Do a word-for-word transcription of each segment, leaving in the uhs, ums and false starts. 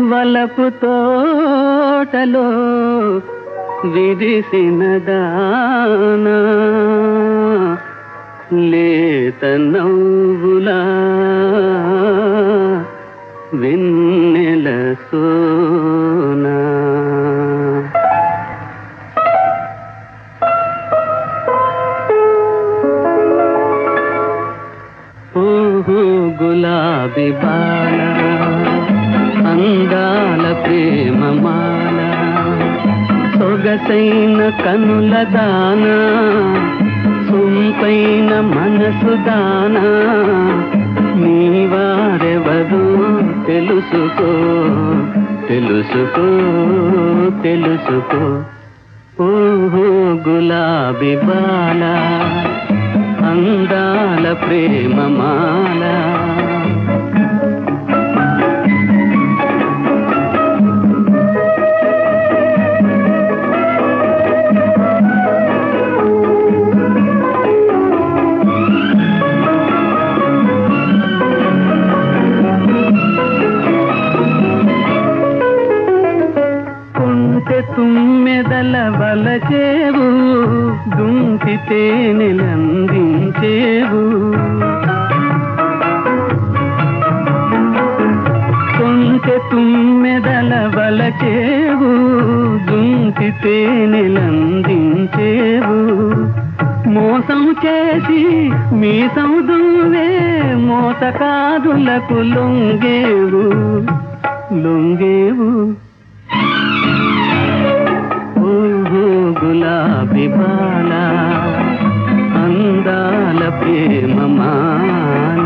వలపు తోటలో విరిసిన దానా లేత నవ్వులా వెన్నెల సోనా ఓహో గులాబీ బాల అందాల ప్రేమ మాల సొగసైన కనుల దానా సొంపైన మనసు దానా నీవారెవరు తెలుసుకో తెలుసుకో తెలుసుకో ఓహో గులాబీ బాల అందాల ప్రేమ మాల తుమ్మెదల వలచేవు దుంకితే నిలందించేవు కొంచె తుమ్మెదల వలచేవు దుంకితే నిలందించేవు మోసం చేసి మీసం దువ్వే మోసకాదులకు లొంగేవు లొంగేవు గులాబీ బాల అందాల ప్రేమ మాల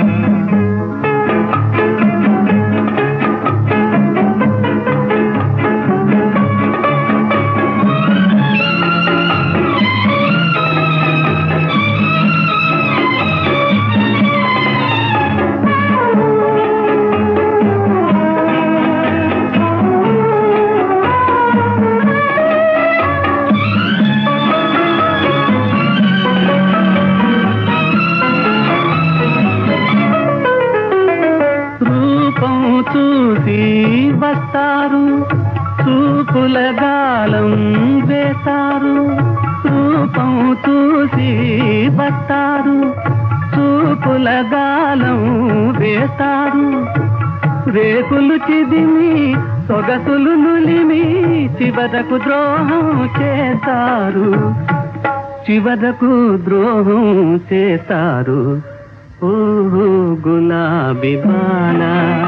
చూసి వస్తారు చూపుల గాలం వేస్తారు రూపం చూసి వస్తారు చూపుల గాలం వేస్తారు రేకులు చిదిమి సొగసులు నులిమి చివరకు ద్రోహం చేస్తారు చివరకు ద్రోహం చేస్తారు ఓహో గులాబీ బాల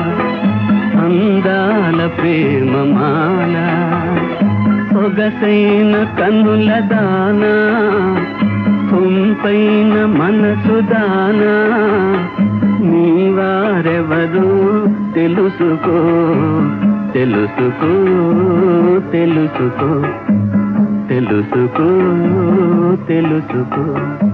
అందాల ప్రేమ మాల సొగసైన కన్నుల దానా సొంపైన మనసు దానా నీవారెవరు తెలుసుకో తెలుసుకో తెలుసుకో తెలుసుకో తెలుసుకో